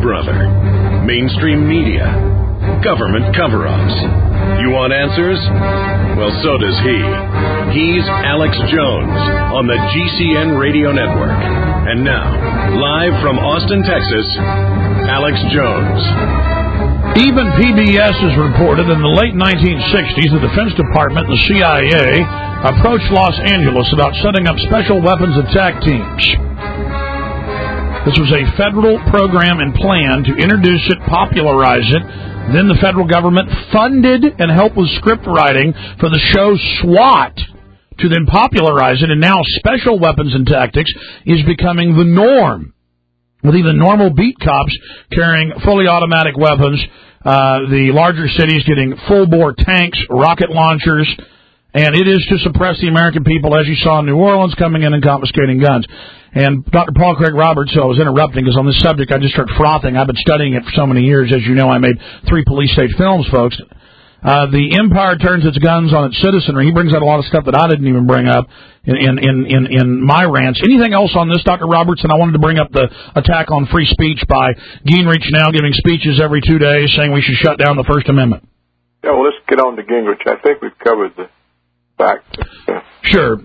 brother. Mainstream media. Government cover-ups. You want answers? Well, so does he. He's Alex Jones on the GCN Radio Network. And now, live from Austin, Texas, Alex Jones. Even PBS has reported in the late 1960s the Defense Department and the CIA approached Los Angeles about setting up special weapons attack teams. This was a federal program and plan to introduce it, popularize it. Then the federal government funded and helped with script writing for the show SWAT to then popularize it, and now special weapons and tactics is becoming the norm, with even normal beat cops carrying fully automatic weapons, the larger cities getting full-bore tanks, rocket launchers, and it is to suppress the American people, as you saw in New Orleans, coming in and confiscating guns. And Dr. Paul Craig Roberts, so I was interrupting because on this subject I just started frothing. I've been studying it for so many years. As you know, I made 3 police state films, folks. The empire turns its guns on its citizenry. He brings out a lot of stuff that I didn't even bring up in my rants. Anything else on this, Dr. Roberts? And I wanted to bring up the attack on free speech by Gingrich now giving speeches every 2 days saying we should shut down the First Amendment. Yeah, well, let's get on to Gingrich. I think we've covered the facts. Sure.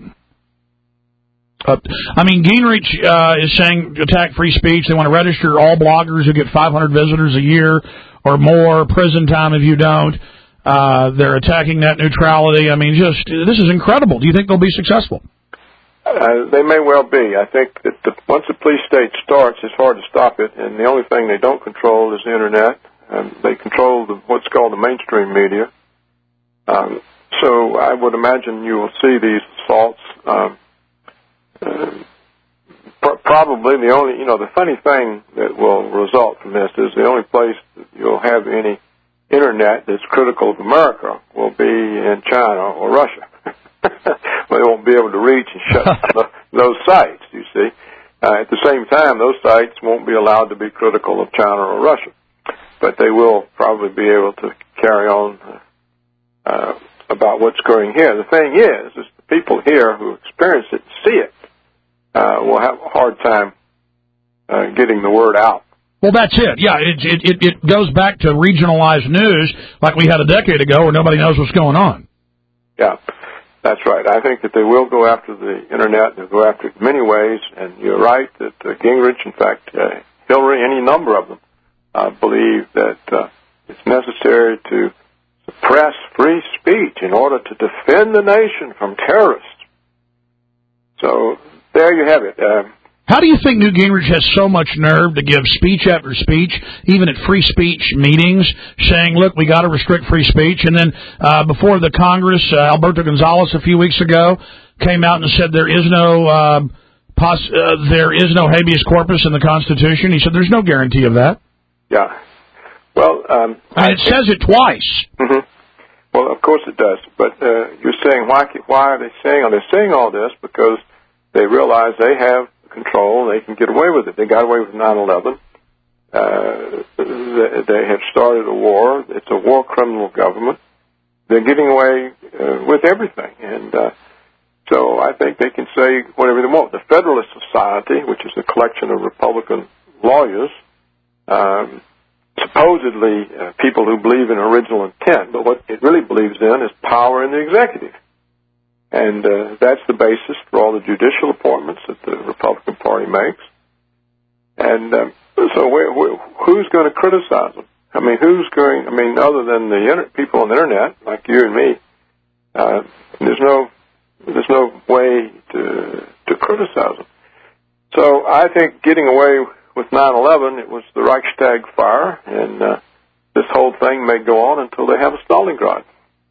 Gingrich is saying attack free speech. They want to register all bloggers who get 500 visitors a year or more, prison time if you don't. They're attacking net neutrality. This is incredible. Do you think they'll be successful? They may well be. I think that once the police state starts, it's hard to stop it, and the only thing they don't control is the Internet. They control what's called the mainstream media. So I would imagine you will see these assaults. Probably the only, the funny thing that will result from this is the only place that you'll have any Internet that's critical of America will be in China or Russia. They won't be able to reach and shut down those sites, you see. At the same time, those sites won't be allowed to be critical of China or Russia. But they will probably be able to carry on about what's going here. The thing is the people here who experience it and see it will have a hard time getting the word out. Well, that's it. Yeah, it goes back to regionalized news like we had a decade ago where nobody knows what's going on. Yeah, that's right. I think that they will go after the Internet. They'll go after it in many ways, and you're right that Gingrich, in fact, Hillary, any number of them, believe that it's necessary to suppress free speech in order to defend the nation from terrorists. So there you have it. How do you think Newt Gingrich has so much nerve to give speech after speech, even at free speech meetings, saying, look, we got to restrict free speech? And then before the Congress, Alberto Gonzales a few weeks ago came out and said there is no habeas corpus in the Constitution. He said there's no guarantee of that. Yeah. Well, it says it twice. Mm-hmm. Well, of course it does. But you're saying, why are they saying? Are they saying all this because they realize they have control and they can get away with it? They got away with 9/11. They have started a war. It's a war criminal government. They're getting away with everything. And so I think they can say whatever they want. The Federalist Society, which is a collection of Republican lawyers, supposedly people who believe in original intent, but what it really believes in is power in the executive. And that's the basis for all the judicial appointments that the Republican Party makes. And so who's going to criticize them? Other than the people on the Internet, like you and me, there's no way to criticize them. So I think getting away with 9/11, it was the Reichstag fire, and this whole thing may go on until they have a Stalingrad.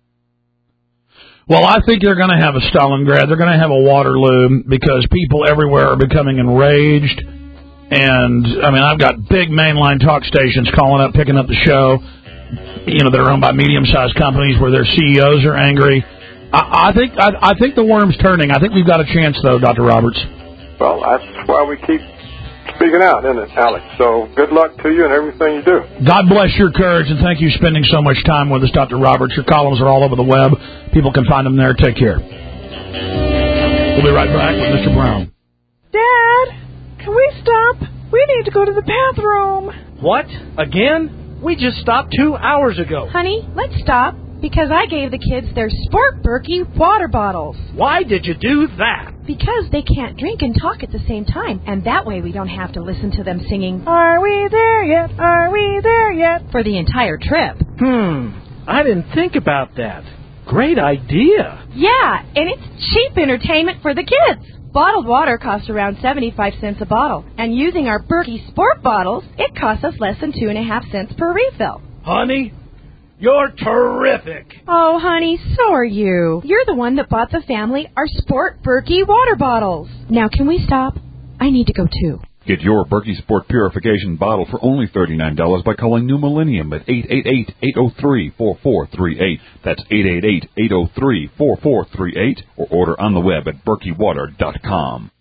Well, I think they're going to have a Stalingrad. They're going to have a Waterloo because people everywhere are becoming enraged. And, I've got big mainline talk stations calling up, picking up the show, that are owned by medium-sized companies where their CEOs are angry. I think the worm's turning. I think we've got a chance, though, Dr. Roberts. Well, that's why we keep speaking out, isn't it, Alex? So good luck to you and everything you do. God bless your courage, and thank you for spending so much time with us, Dr. Roberts. Your columns are all over the web. People can find them there. Take care. We'll be right back with Mr. Brown. Dad, can we stop? We need to go to the bathroom. What? Again? We just stopped 2 hours ago. Honey, let's stop, because I gave the kids their Sport Berkey water bottles. Why did you do that? Because they can't drink and talk at the same time, and that way we don't have to listen to them singing, "Are we there yet? Are we there yet?" for the entire trip. I didn't think about that. Great idea. Yeah, and it's cheap entertainment for the kids. Bottled water costs around 75 cents a bottle, and using our Berkey Sport bottles, it costs us less than 2.5 cents per refill. Honey, you're terrific. Oh, honey, so are you. You're the one that bought the family our Sport Berkey water bottles. Now, can we stop? I need to go, too. Get your Berkey Sport Purification bottle for only $39 by calling New Millennium at 888-803-4438. That's 888-803-4438, or order on the web at berkeywater.com.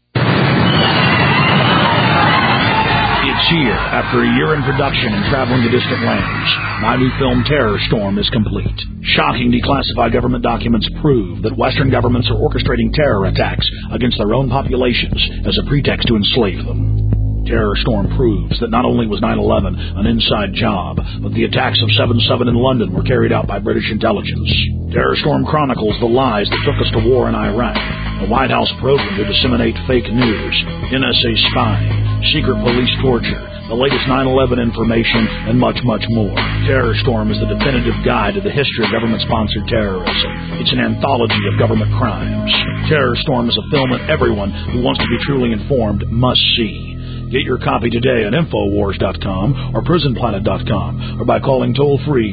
It's here. After a year in production and traveling to distant lands, my new film Terror Storm is complete. Shocking declassified government documents prove that Western governments are orchestrating terror attacks against their own populations as a pretext to enslave them. Terror Storm proves that not only was 9/11 an inside job, but the attacks of 7/7 in London were carried out by British intelligence. Terror Storm chronicles the lies that took us to war in Iraq, a White House program to disseminate fake news, NSA spying, secret police torture, the latest 9/11 information, and much, much more. Terror Storm is the definitive guide to the history of government-sponsored terrorism. It's an anthology of government crimes. Terror Storm is a film that everyone who wants to be truly informed must see. Get your copy today at Infowars.com or PrisonPlanet.com, or by calling toll-free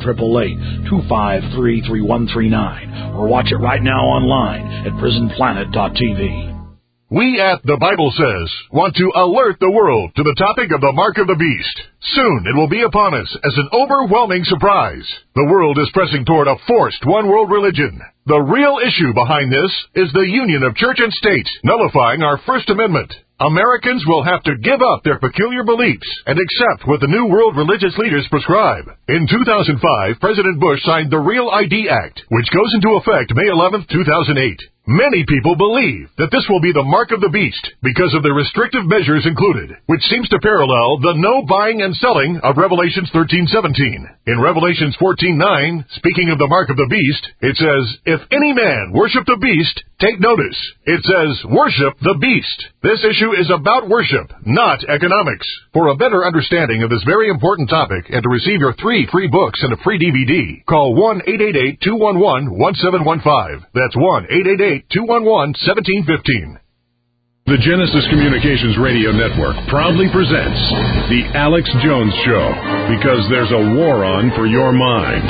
1-888-253-3139, or watch it right now online at PrisonPlanet.tv. We at The Bible Says want to alert the world to the topic of the Mark of the Beast. Soon it will be upon us as an overwhelming surprise. The world is pressing toward a forced one-world religion. The real issue behind this is the union of church and state, nullifying our First Amendment. Americans will have to give up their peculiar beliefs and accept what the New World religious leaders prescribe. In 2005, President Bush signed the Real ID Act, which goes into effect May 11, 2008. Many people believe that this will be the mark of the beast because of the restrictive measures included, which seems to parallel the no buying and selling of Revelations 13:17. In Revelations 14:9, speaking of the mark of the beast, it says, "If any man worship the beast, take notice." It says, "Worship the beast." This issue is about worship, not economics. For a better understanding of this very important topic and to receive your 3 free books and a free DVD, call 1-888-211-1715. That's 1-888-211-1715. The Genesis Communications Radio Network proudly presents The Alex Jones Show, because there's a war on for your mind.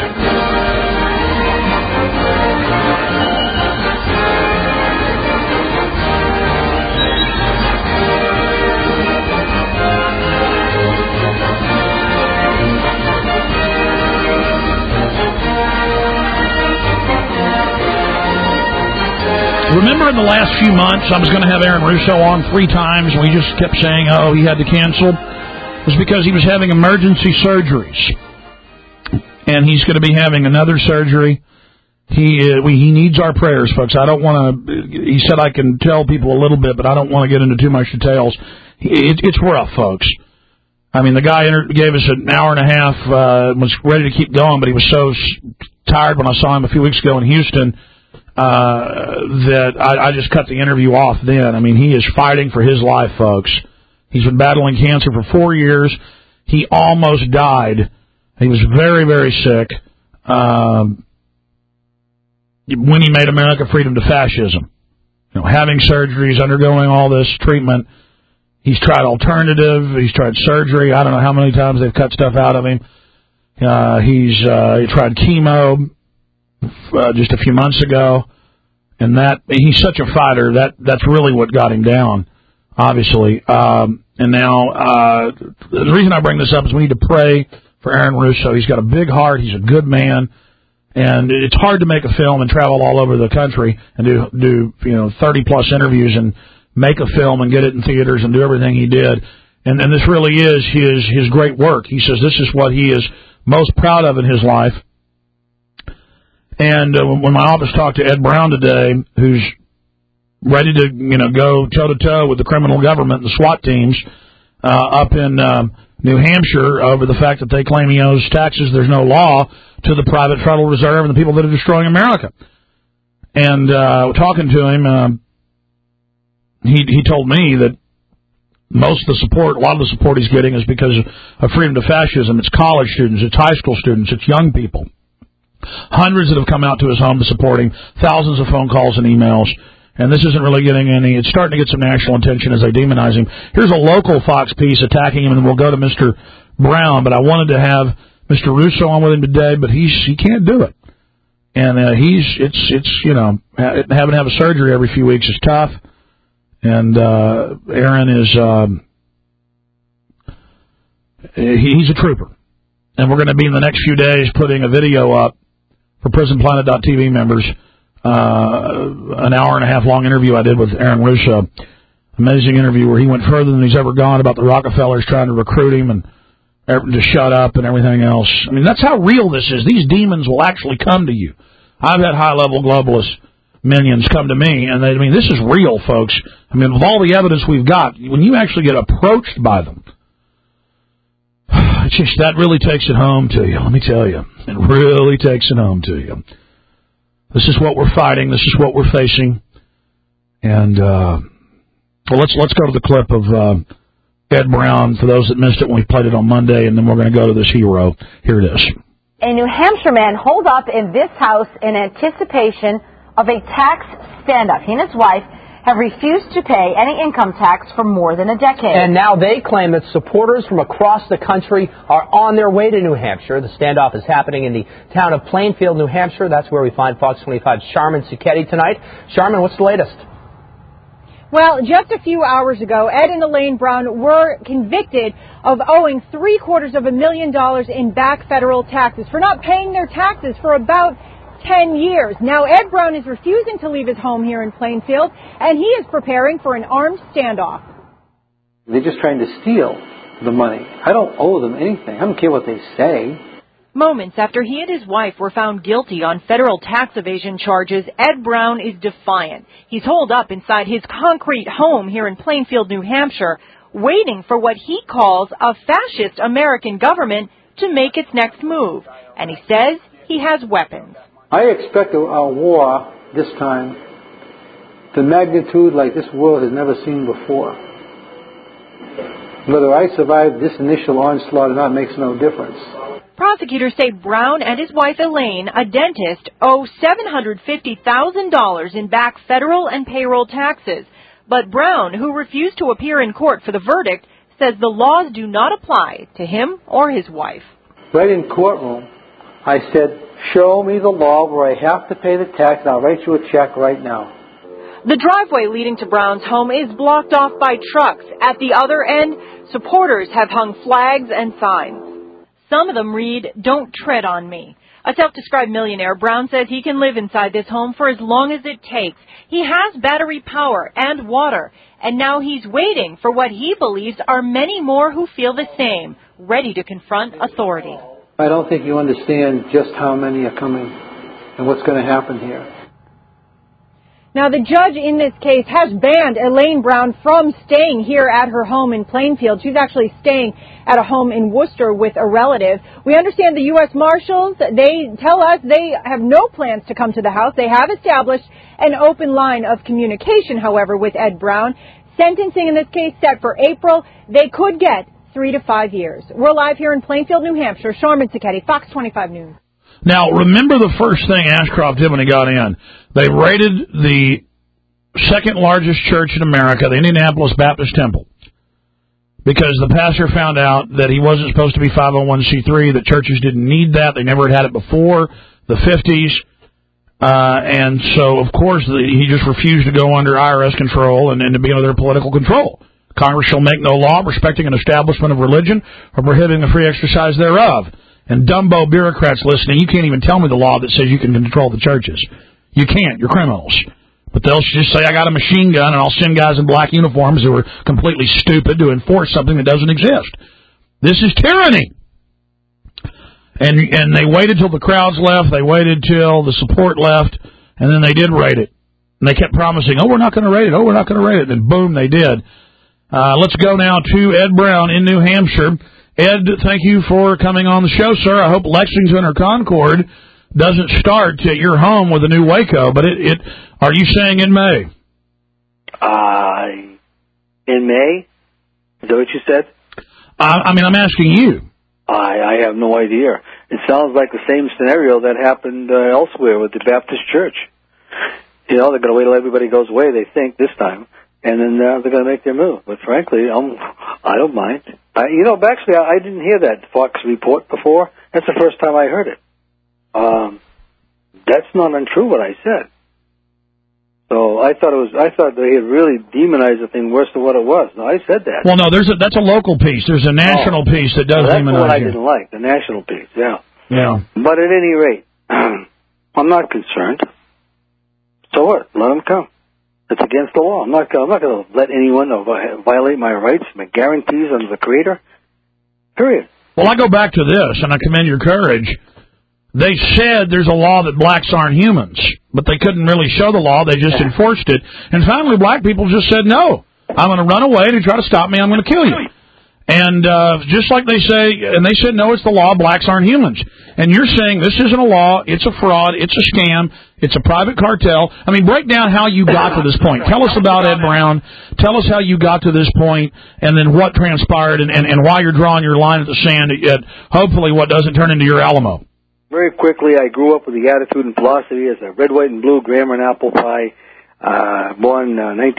Remember in the last few months, I was going to have Aaron Russo on 3 times, and we just kept saying, oh, he had to cancel. It was because he was having emergency surgeries. And he's going to be having another surgery. He needs our prayers, folks. I don't want to, he said I can tell people a little bit, but I don't want to get into too much details. It's rough, folks. I mean, the guy gave us an hour and a half, was ready to keep going, but he was so tired when I saw him a few weeks ago in Houston, that I just cut the interview off then. I mean, he is fighting for his life, folks. He's been battling cancer for 4 years. He almost died. He was very, very sick when he made America freedom to fascism. You know, having surgeries, undergoing all this treatment. He's tried alternative. He's tried surgery. I don't know how many times they've cut stuff out of him. He tried chemo just a few months ago, and he's such a fighter. That's really what got him down, obviously. And now the reason I bring this up is we need to pray for Aaron Russo. He's got a big heart. He's a good man, and it's hard to make a film and travel all over the country and do 30+ interviews and make a film and get it in theaters and do everything he did. And this really is his great work. He says this is what he is most proud of in his life. And when my office talked to Ed Brown today, who's ready to go toe-to-toe with the criminal government and the SWAT teams, up in New Hampshire over the fact that they claim he owes taxes. There's no law to the private Federal Reserve and the people that are destroying America. And talking to him, he told me that most of the support, a lot of the support he's getting is because of Freedom to Fascism. It's college students, it's high school students, it's young people. Hundreds that have come out to his home to support him, thousands of phone calls and emails, and this isn't really getting any, it's starting to get some national attention as they demonize him. Here's a local Fox piece attacking him, and we'll go to Mr. Brown, but I wanted to have Mr. Russo on with him today, but he can't do it. And it's you know, having to have a surgery every few weeks is tough. And Aaron is he's a trooper, and we're going to be in the next few days putting a video up for PrisonPlanet.tv members. An hour and a half long interview I did with Aaron Russo, amazing interview where he went further than he's ever gone about the Rockefellers trying to recruit him and to shut up and everything else. I mean, that's how real this is. These demons will actually come to you. I've had high-level globalist minions come to me, and this is real, folks. I mean, with all the evidence we've got, when you actually get approached by them, it's just, that really takes it home to you, let me tell you. It really takes it home to you. This is what we're fighting. This is what we're facing. And well, let's go to the clip of Ed Brown, for those that missed it when we played it on Monday, and then we're going to go to this hero. Here it is. A New Hampshire man holed up in this house in anticipation of a tax stand-up. He and his wife have refused to pay any income tax for more than a decade. And now they claim that supporters from across the country are on their way to New Hampshire. The standoff is happening in the town of Plainfield, New Hampshire. That's where we find Fox 25's Sharman Zucchetti tonight. Sharman, what's the latest? Well, just a few hours ago, Ed and Elaine Brown were convicted of owing $750,000 in back federal taxes for not paying their taxes for about 10 years. Now, Ed Brown is refusing to leave his home here in Plainfield, and he is preparing for an armed standoff. They're just trying to steal the money. I don't owe them anything. I don't care what they say. Moments after he and his wife were found guilty on federal tax evasion charges, Ed Brown is defiant. He's holed up inside his concrete home here in Plainfield, New Hampshire, waiting for what he calls a fascist American government to make its next move. And he says he has weapons. I expect a war this time, the magnitude like this world has never seen before. Whether I survive this initial onslaught or not makes no difference. Prosecutors say Brown and his wife Elaine, a dentist, owe $750,000 in back federal and payroll taxes. But Brown, who refused to appear in court for the verdict, says the laws do not apply to him or his wife. Right in courtroom, I said, show me the law where I have to pay the tax, and I'll write you a check right now. The driveway leading to Brown's home is blocked off by trucks. At the other end, supporters have hung flags and signs. Some of them read, "Don't tread on me." A self-described millionaire, Brown says he can live inside this home for as long as it takes. He has battery power and water, and now he's waiting for what he believes are many more who feel the same, ready to confront authority. I don't think you understand just how many are coming and what's going to happen here. Now, the judge in this case has banned Elaine Brown from staying here at her home in Plainfield. She's actually staying at a home in Worcester with a relative. We understand the U.S. Marshals, they tell us they have no plans to come to the house. They have established an open line of communication, however, with Ed Brown. Sentencing in this case set for April. They could get 3 to 5 years. We're live here in Plainfield, New Hampshire. Sharman Zucchetti, Fox 25 News. Now, remember the first thing Ashcroft did when he got in. They raided the second largest church in America, the Indianapolis Baptist Temple, because the pastor found out that he wasn't supposed to be 501c3, that churches didn't need that. They never had it before the 50s. And so, of course, he just refused to go under IRS control and to be under their political control. Congress shall make no law respecting an establishment of religion or prohibiting the free exercise thereof. And Dumbo bureaucrats listening, you can't even tell me the law that says you can control the churches. You can't. You're criminals. But they'll just say, I got a machine gun, and I'll send guys in black uniforms who are completely stupid to enforce something that doesn't exist. This is tyranny. And they waited till the crowds left. They waited till the support left, and then they did raid it. And they kept promising, oh, we're not going to raid it. Oh, we're not going to raid it. And boom, they did. Let's go now to Ed Brown in New Hampshire. Ed, thank you for coming on the show, sir. I hope Lexington or Concord doesn't start at your home with a new Waco, but are you saying in May? In May? Is that what you said? I'm asking you. I have no idea. It sounds like the same scenario that happened elsewhere with the Baptist Church. They're going to wait till everybody goes away, they think, this time, and then they're going to make their move. But frankly, I don't mind. Actually, I didn't hear that Fox report before. That's the first time I heard it. That's not untrue what I said. So I thought they had really demonized the thing worse than what it was. No, I said that. Well, no, that's a local piece. There's a national piece that does demonize. That's what I didn't like, the national piece. Yeah. Yeah. But at any rate, I'm not concerned. So what? Let them come. It's against the law. I'm not going to let anyone violate my rights, my guarantees under the Creator. Period. Well, I go back to this, and I commend your courage. They said there's a law that blacks aren't humans, but they couldn't really show the law. They just enforced it. And finally, black people just said, no, I'm going to run away. To try to stop me, I'm going to kill you. And just like they say, and they said, no, it's the law, blacks aren't humans. And you're saying this isn't a law, it's a fraud, it's a scam, it's a private cartel. I mean, break down how you got to this point. Tell us about Ed Brown. Tell us how you got to this point, and then what transpired, and why you're drawing your line at the sand at hopefully what doesn't turn into your Alamo. Very quickly, I grew up with the attitude and philosophy as a red, white, and blue grammar and apple pie. Born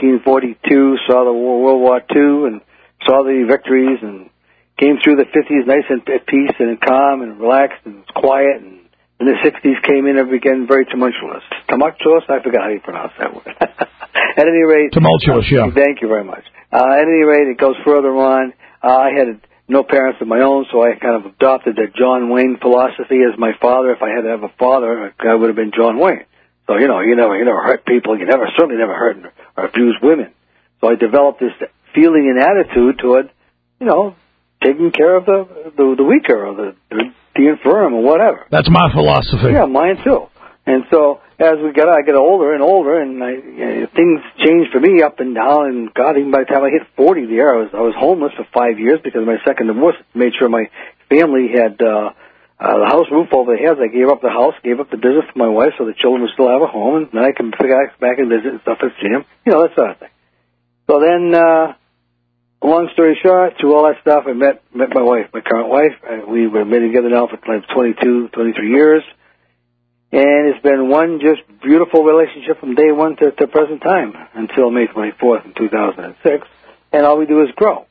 1942, saw the World War II, and saw the victories, and came through the 50s nice and at peace and calm and relaxed and quiet, and in the 60s came in and began very tumultuous. Tumultuous? I forgot how you pronounce that word. At any rate... Tumultuous, yeah. Thank you very much. At any rate, it goes further on. I had no parents of my own, so I kind of adopted the John Wayne philosophy as my father. If I had to have a father, I would have been John Wayne. So, you never hurt people. You certainly never hurt or abused women. So I developed this feeling and attitude toward, taking care of the weaker or the infirm or whatever. That's my philosophy. Yeah, mine too. And so as I get older and older, and things change for me up and down. And God, even by the time I hit 40, I was homeless for 5 years because of my second divorce. Made sure my family had the house roof over their heads. I gave up the house, gave up the business to my wife, so the children would still have a home, and then I can pick back and visit and stuff and see them. That sort of thing. So then, long story short, through all that stuff, I met my wife, my current wife. We were married together now for like 23 years. And it's been one just beautiful relationship from day one to present time until May 24th in 2006. And all we do is grow.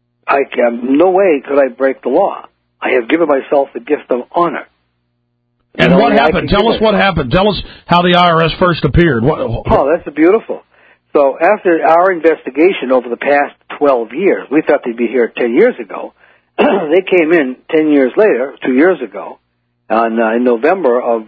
No way could I break the law. I have given myself the gift of honor. And what happened? Tell us what happened. Tell us how the IRS first appeared. Oh, that's beautiful. So after our investigation over the past 12 years, we thought they'd be here 10 years ago. They came in 10 years later, 2 years ago, in November of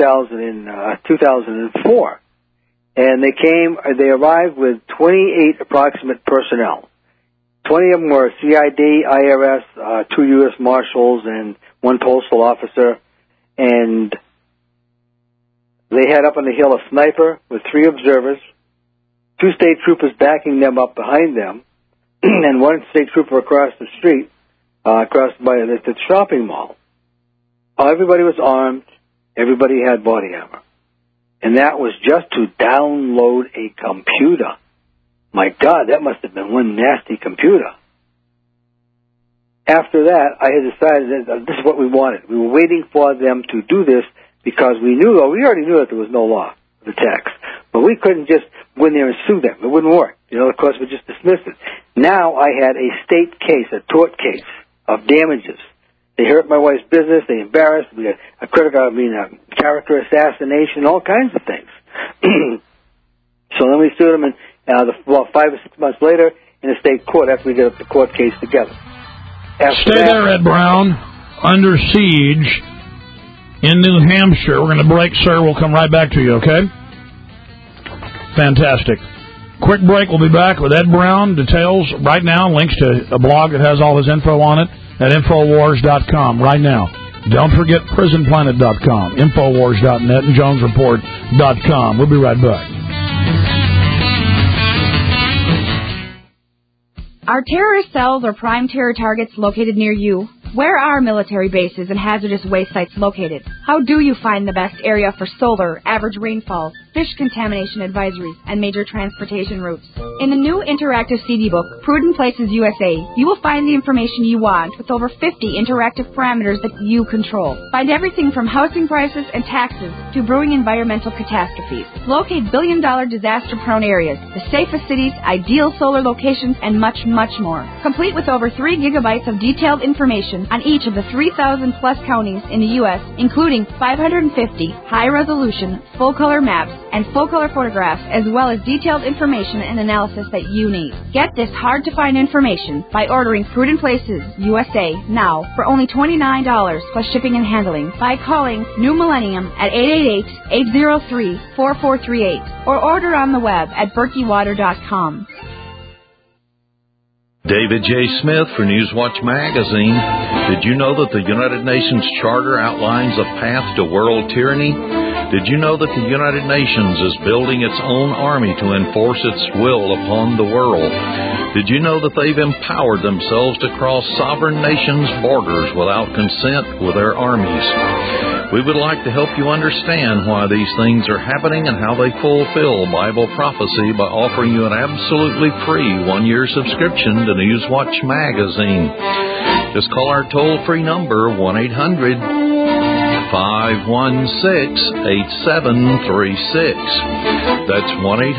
2004. And they arrived with 28 approximate personnel. 20 of them were CID, IRS, 2 U.S. Marshals, and 1 postal officer. And they had up on the hill a sniper with 3 observers, 2 state troopers backing them up behind them, and 1 state trooper across the street, across by the shopping mall. Everybody was armed. Everybody had body armor. And that was just to download a computer. My God, that must have been one nasty computer. After that, I had decided that this is what we wanted. We were waiting for them to do this because we already knew that there was no law for the tax. But we couldn't just go in there and sue them. It wouldn't work. Of course, we just dismissed it. Now I had a state case, a tort case of damages. They hurt my wife's business. They embarrassed. We had a character assassination, all kinds of things. So then we sued them, and 5 or 6 months later in a state court after we did the court case together. Stay there, Ed Brown. Under siege in New Hampshire. We're going to break, sir. We'll come right back to you, okay? Fantastic. Quick break. We'll be back with Ed Brown. Details right now. Links to a blog that has all his info on it at Infowars.com right now. Don't forget PrisonPlanet.com, Infowars.net, and JonesReport.com. We'll be right back. Are terrorist cells or prime terror targets located near you? Where are military bases and hazardous waste sites located? How do you find the best area for solar, average rainfall, fish contamination advisories, and major transportation routes? In the new interactive CD book, Prudent Places USA, you will find the information you want with over 50 interactive parameters that you control. Find everything from housing prices and taxes to brewing environmental catastrophes. Locate billion-dollar disaster-prone areas, the safest cities, ideal solar locations, and much, much more. Complete with over 3 gigabytes of detailed information on each of the 3,000-plus counties in the U.S., including 550 high-resolution, full-color maps and full-color photographs, as well as detailed information and analysis that you need. Get this hard-to-find information by ordering Prudent Places USA now for only $29 plus shipping and handling by calling New Millennium at 888-803-4438 or order on the web at berkeywater.com. David J. Smith for Newswatch Magazine. Did you know that the United Nations Charter outlines a path to world tyranny? Did you know that the United Nations is building its own army to enforce its will upon the world? Did you know that they've empowered themselves to cross sovereign nations' borders without consent with their armies? We would like to help you understand why these things are happening and how they fulfill Bible prophecy by offering you an absolutely free 1-year subscription to Newswatch Magazine. Just call our toll-free number, 1-800-516-8736. That's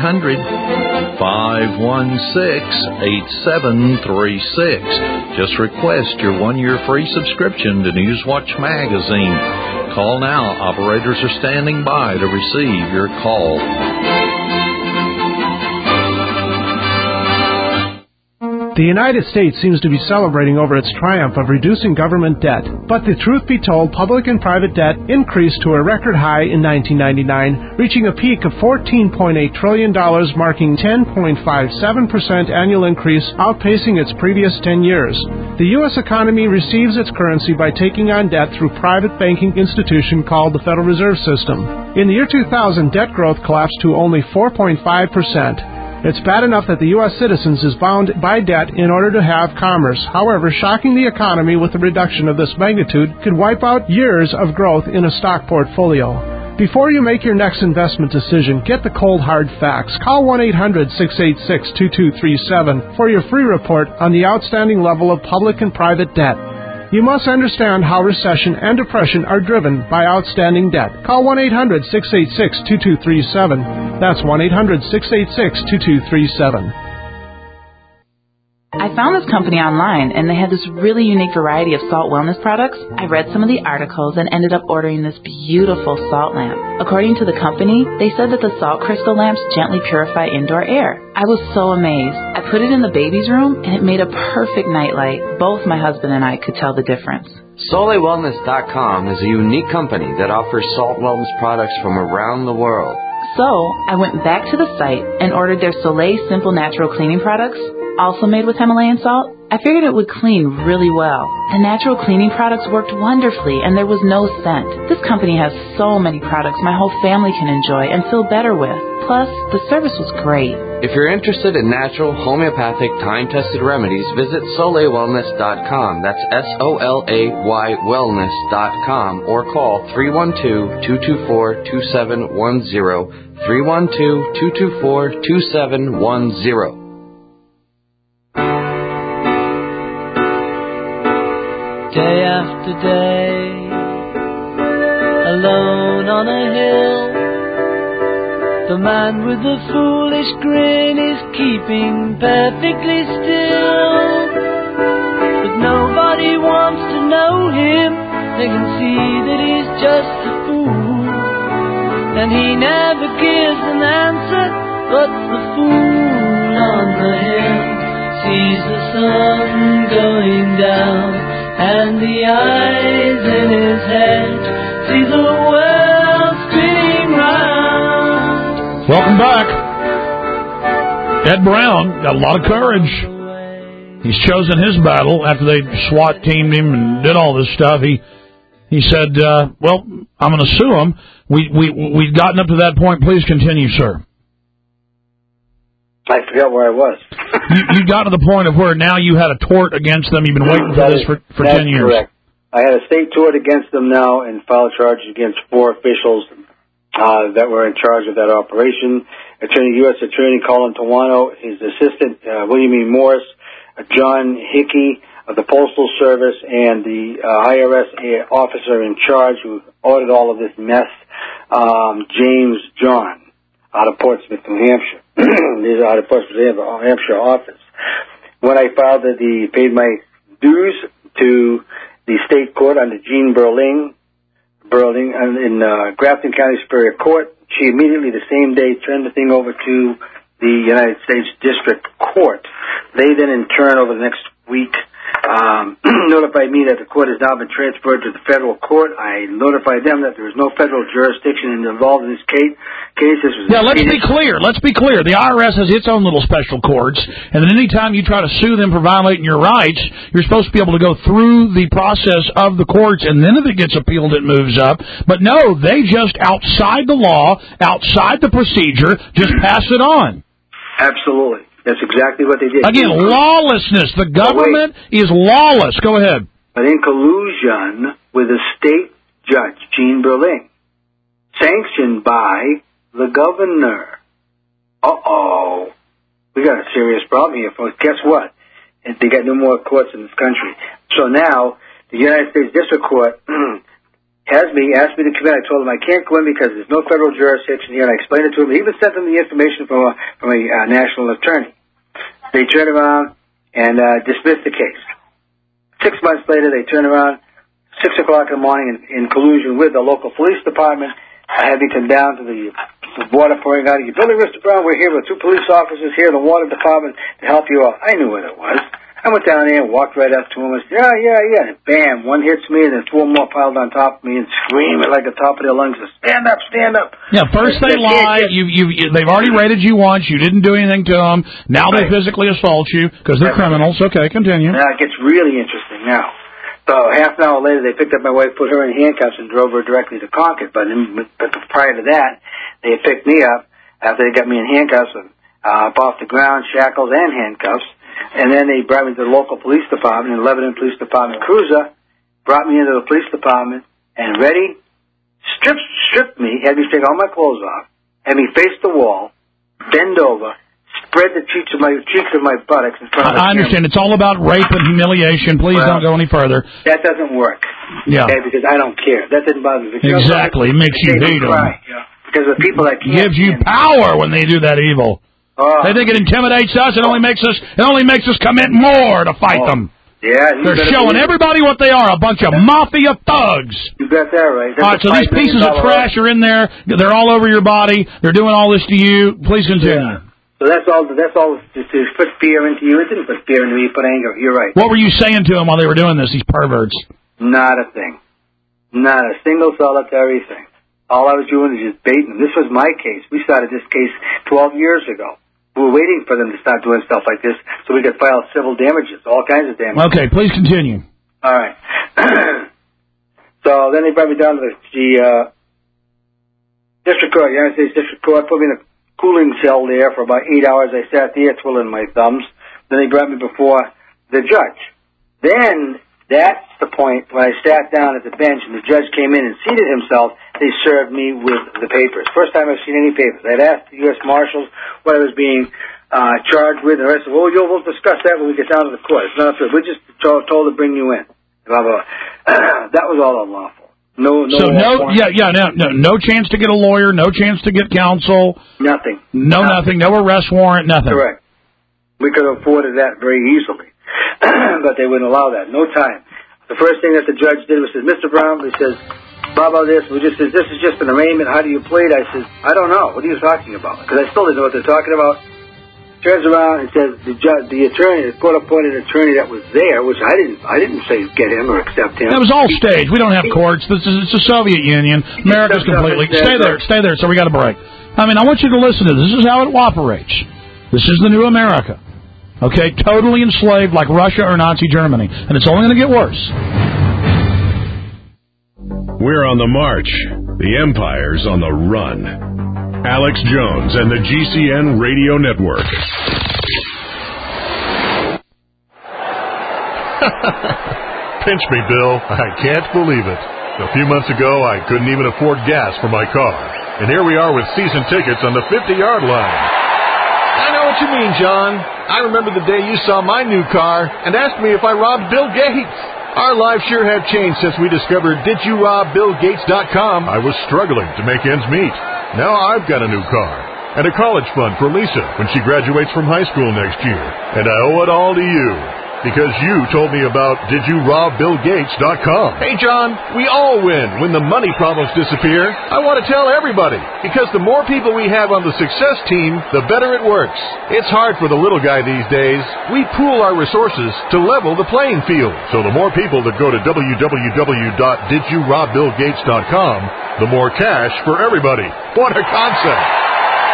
1-800-516-8736. Just request your 1-year free subscription to Newswatch Magazine. Call now. Operators are standing by to receive your call. The United States seems to be celebrating over its triumph of reducing government debt. But the truth be told, public and private debt increased to a record high in 1999, reaching a peak of $14.8 trillion, marking 10.57% annual increase, outpacing its previous 10 years. The U.S. economy receives its currency by taking on debt through private banking institution called the Federal Reserve System. In the year 2000, debt growth collapsed to only 4.5%. It's bad enough that the U.S. citizens is bound by debt in order to have commerce. However, shocking the economy with a reduction of this magnitude could wipe out years of growth in a stock portfolio. Before you make your next investment decision, get the cold hard facts. Call 1-800-686-2237 for your free report on the outstanding level of public and private debt. You must understand how recession and depression are driven by outstanding debt. Call 1-800-686-2237. That's 1-800-686-2237. I found this company online, and they had this really unique variety of salt wellness products. I read some of the articles and ended up ordering this beautiful salt lamp. According to the company, they said that the salt crystal lamps gently purify indoor air. I was so amazed. I put it in the baby's room, and it made a perfect nightlight. Both my husband and I could tell the difference. SoleilWellness.com is a unique company that offers salt wellness products from around the world. So, I went back to the site and ordered their Soleil Simple Natural Cleaning products, also made with Himalayan salt. I figured it would clean really well. The natural cleaning products worked wonderfully, and there was no scent. This company has so many products my whole family can enjoy and feel better with. Plus, the service was great. If you're interested in natural, homeopathic, time-tested remedies, visit SoleilWellness.com. That's SOLAY wellness.com, or call 312-224-2710. 312-224-2710. Day after day, alone on a hill, the man with the foolish grin is keeping perfectly still. But nobody wants to know him, they can see that he's just a fool. And he never gives an answer, but the fool on the hill sees the sun going down, and the eyes in his head see the world spinning round. Welcome back. Ed Brown got a lot of courage. He's chosen his battle after they SWAT teamed him and did all this stuff. He said, well, I'm going to sue him. We've gotten up to that point. Please continue, sir. I forgot where I was. you got to the point of where now you had a tort against them. You've been waiting for this for 10 years. Correct. I had a state tort against them now and filed charges against 4 officials that were in charge of that operation. U.S. Attorney Colin Tawano, his assistant, William E. Morris, John Hickey of the Postal Service, and the IRS officer in charge who ordered all of this mess, James John, out of Portsmouth, New Hampshire. These are out of Portsmouth, New Hampshire office. When I filed paid my dues to the state court under Jean Berling in Grafton County Superior Court, she immediately the same day turned the thing over to the United States District Court. They then in turn over the next week notified me that the court has now been transferred to the federal court. I notified them that there is no federal jurisdiction involved in this case. Let's be clear. The IRS has its own little special courts, and then any time you try to sue them for violating your rights, you're supposed to be able to go through the process of the courts, and then if it gets appealed, it moves up. But no, they just outside the law, outside the procedure, just pass it on. Absolutely. That's exactly what they did. Again, lawlessness. The government is lawless. Go ahead. But in collusion with a state judge, Jean Berling, sanctioned by the governor. Uh-oh. We got a serious problem here, folks. Guess what? They got no more courts in this country. So now, the United States District Court asked me to come in. I told them I can't go in because there's no federal jurisdiction here, and I explained it to them. I even sent them the information from a national attorney. They turned around and dismissed the case. 6 months later, they turned around, 6 o'clock in the morning, in collusion with the local police department. I had me come down to the water pouring out of your building, Mr. Brown. We're here with 2 police officers here in the water department to help you out. I knew what it was. I went down there and walked right up to him and said, yeah. And bam, one hits me and then 4 more piled on top of me and screaming like the top of their lungs, stand up, stand up. Yeah, first they lie. They've already raided you once. You didn't do anything to them. Now they physically assault you because they're criminals. Okay, continue. Now it gets really interesting now. So half an hour later, they picked up my wife, put her in handcuffs, and drove her directly to Concord. But prior to that, they picked me up after they got me in handcuffs, off the ground, shackles and handcuffs. And then they brought me to the local police department, in Lebanon Police Department cruiser, brought me into the police department, and stripped me, had me take all my clothes off, had me face the wall, bend over, spread the cheeks of my buttocks in front of the I understand. It's all about rape and humiliation. Please don't go any further. That doesn't work. Yeah. Okay, because I don't care. That didn't bother me. Exactly. It makes you hate them. Yeah. Because the people that can't... Gives you power when they do that evil. They think it intimidates us. It only makes us commit more to fight them. Yeah, they're showing everybody what they are, a bunch of mafia thugs. You got that right. All right, so these pieces of trash are in there. They're all over your body. They're doing all this to you. Please continue. Yeah. So that's all to put fear into you. It didn't put fear into me, it put anger. You're right. What were you saying to them while they were doing this, these perverts? Not a thing. Not a single solitary thing. All I was doing is just baiting them. This was my case. We started this case 12 years ago. We were waiting for them to start doing stuff like this so we could file civil damages, all kinds of damages. Okay, please continue. All right. So then they brought me down to the District Court, United States District Court, put me in a cooling cell there for about 8 hours. I sat there twiddling my thumbs. Then they brought me before the judge. Then that's the point when I sat down at the bench and the judge came in and seated himself. They served me with the papers. First time I've seen any papers. I'd asked the U.S. Marshals what I was being charged with, and the rest of, we'll discuss that when we get down to the court. It's not up to it. We're just told to bring you in. Blah, blah. That was all unlawful. No chance to get a lawyer, no chance to get counsel. Nothing. Nothing. No arrest warrant, nothing. Correct. We could have afforded that very easily, but they wouldn't allow that. No time. The first thing that the judge did was said, Mr. Brown, he says, blah, blah, this. We just says, this is just an arraignment. How do you plead? I says, I don't know. What are you talking about? Because I still didn't know what they're talking about. Turns around and says, the attorney, the court-appointed attorney that was there, which I didn't say get him or accept him. That was all staged. We don't have courts. It's the Soviet Union. America's completely. Stay there. So we got a break. I mean, I want you to listen to this. This is how it operates. This is the new America. Okay, totally enslaved like Russia or Nazi Germany, and it's only going to get worse. We're on the march. The empire's on the run. Alex Jones and the GCN Radio Network. Pinch me, Bill. I can't believe it. A few months ago, I couldn't even afford gas for my car. And here we are with season tickets on the 50-yard line. I know what you mean, John. I remember the day you saw my new car and asked me if I robbed Bill Gates. Our lives sure have changed since we discovered DidYouRobBillGates.com. I was struggling to make ends meet. Now I've got a new car and a college fund for Lisa when she graduates from high school next year. And I owe it all to you, because you told me about DidYouRobBillGates.com. Hey, John, we all win when the money problems disappear. I want to tell everybody, because the more people we have on the success team, the better it works. It's hard for the little guy these days. We pool our resources to level the playing field. So the more people that go to www.DidYouRobBillGates.com, the more cash for everybody. What a concept!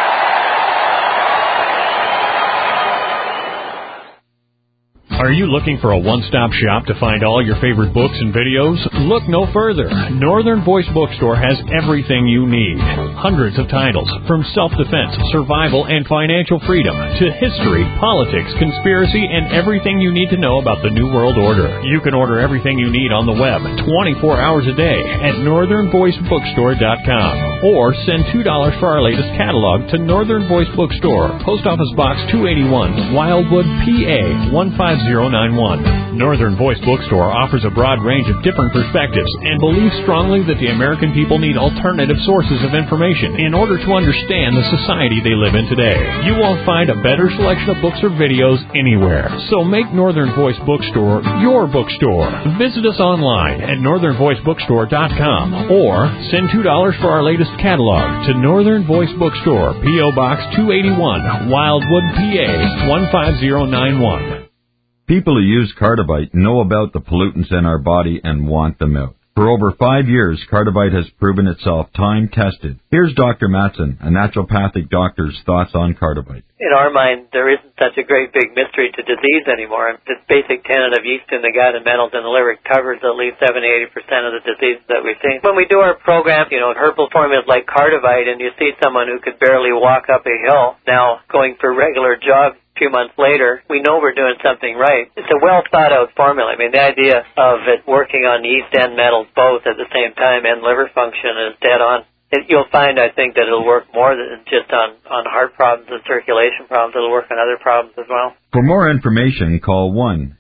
Are you looking for a one-stop shop to find all your favorite books and videos? Look no further. Northern Voice Bookstore has everything you need. Hundreds of titles, from self-defense, survival, and financial freedom, to history, politics, conspiracy, and everything you need to know about the New World Order. You can order everything you need on the web 24 hours a day at northernvoicebookstore.com, or send $2 for our latest catalog to Northern Voice Bookstore, Post Office Box 281, Wildwood, PA 15091. Northern Voice Bookstore offers a broad range of different perspectives and believes strongly that the American people need alternative sources of information in order to understand the society they live in today. You won't find a better selection of books or videos anywhere. So make Northern Voice Bookstore your bookstore. Visit us online at northernvoicebookstore.com, or send $2 for our latest catalog to Northern Voice Bookstore, P.O. Box 281, Wildwood, PA 15091. People who use Cardivite know about the pollutants in our body and want them out. For over 5 years, Cardivite has proven itself time-tested. Here's Dr. Matson, a naturopathic doctor's thoughts on Cardivite. In our mind, there isn't such a great big mystery to disease anymore. The basic tenet of yeast in the gut and metals in the liver covers at least 70-80% of the diseases that we see. When we do our program, herbal formulas like Cardivite, and you see someone who could barely walk up a hill now going for regular jogs, few months later, we know we're doing something right. It's a well-thought-out formula. I mean, the idea of it working on yeast and metals both at the same time and liver function is dead on. You'll find, I think, that it'll work more than just on heart problems and circulation problems. It'll work on other problems as well. For more information, call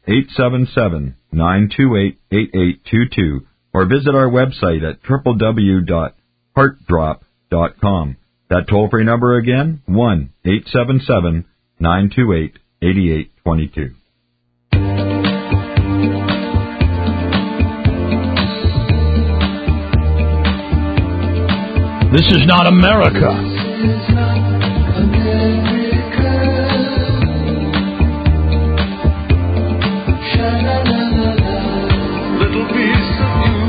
1-877-928-8822 or visit our website at www.heartdrop.com. That toll-free number again, 1-877-928-8822. This is not America. Little piece of you,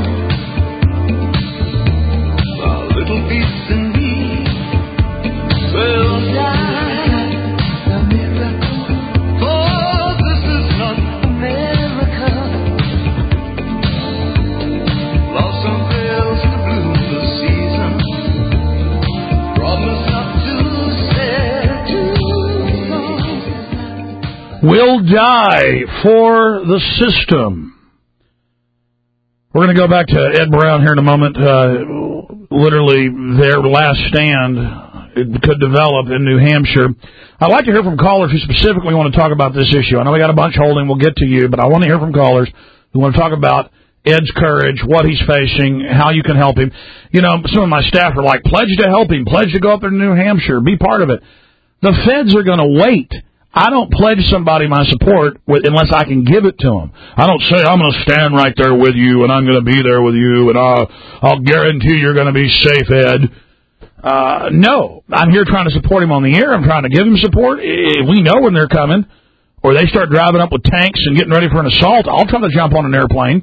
a little piece in me, will die a miracle. Oh, this is not America. Blossom fails to bloom the season. Promise not to stay too long. Will die for the system. We're going to go back to Ed Brown here in a moment. Literally, their last stand could develop in New Hampshire. I'd like to hear from callers who specifically want to talk about this issue. I know we got a bunch holding. We'll get to you, but I want to hear from callers who want to talk about Ed's courage, what he's facing, how you can help him. Some of my staff are like, pledge to help him, pledge to go up there to New Hampshire, be part of it. The feds are going to wait. I don't pledge somebody my support unless I can give it to them. I don't say, I'm going to stand right there with you, and I'm going to be there with you, and I'll guarantee you're going to be safe, Ed. No. I'm here trying to support him on the air. I'm trying to give him support. If we know when they're coming, or they start driving up with tanks and getting ready for an assault, I'll try to jump on an airplane.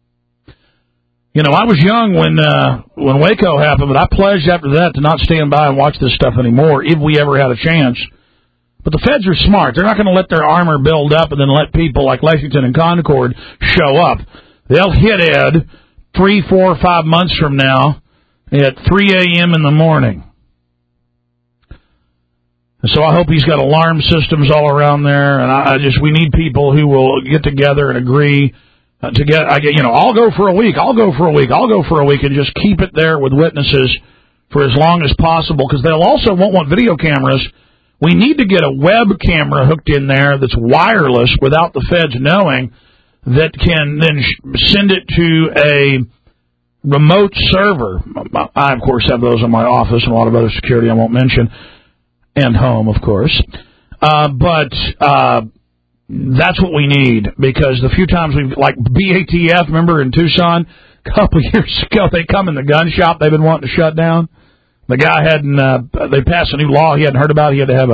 I was young when Waco happened, but I pledged after that to not stand by and watch this stuff anymore if we ever had a chance. But the feds are smart. They're not going to let their armor build up and then let people like Lexington and Concord show up. They'll hit Ed 3, 4, 5 months from now at 3 a.m. in the morning. So I hope he's got alarm systems all around there, and we need people who will get together and agree to get. I'll go for a week, and just keep it there with witnesses for as long as possible, because they'll also won't want video cameras. We need to get a web camera hooked in there that's wireless without the feds knowing, that can then send it to a remote server. I, of course, have those in my office and a lot of other security I won't mention. And home, of course. But that's what we need, because the few times we've, like BATF, remember in Tucson, a couple of years ago, they come in the gun shop they've been wanting to shut down. The guy they passed a new law he hadn't heard about. He had to have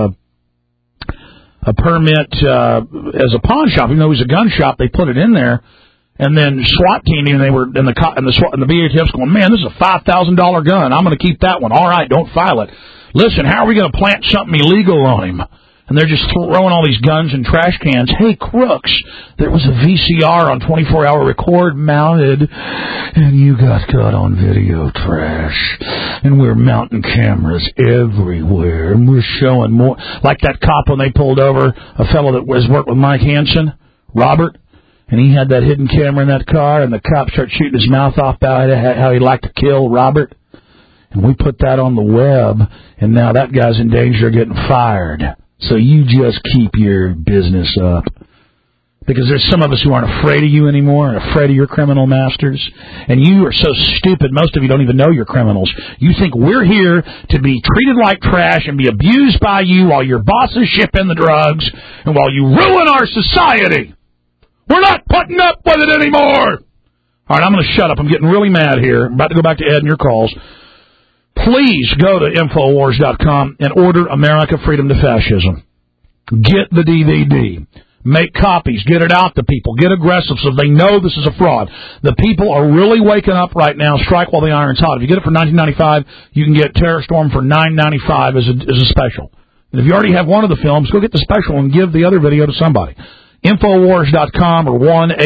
a permit as a pawn shop. Even though it was a gun shop, they put it in there. And then SWAT team, and they were in the BATF's going, man, this is a $5,000 gun. I'm going to keep that one. All right, don't file it. Listen, how are we going to plant something illegal on him? And they're just throwing all these guns in trash cans. Hey, crooks, there was a VCR on 24-hour record mounted, and you got caught on video trash. And we're mounting cameras everywhere, and we're showing more. Like that cop when they pulled over a fellow that was worked with Mike Hansen, Robert, and he had that hidden camera in that car, and the cop started shooting his mouth off about how he liked to kill Robert. And we put that on the web, and now that guy's in danger of getting fired. So you just keep your business up. Because there's some of us who aren't afraid of you anymore, and afraid of your criminal masters. And you are so stupid, most of you don't even know you're criminals. You think we're here to be treated like trash and be abused by you while your bosses ship in the drugs, and while you ruin our society. We're not putting up with it anymore. All right, I'm going to shut up. I'm getting really mad here. I'm about to go back to Ed and your calls. Please go to Infowars.com and order America Freedom to Fascism. Get the DVD. Make copies. Get it out to people. Get aggressive so they know this is a fraud. The people are really waking up right now. Strike while the iron's hot. If you get it for $19.95, you can get Terror Storm for $9.95 as a special. And if you already have one of the films, go get the special and give the other video to somebody. Infowars.com or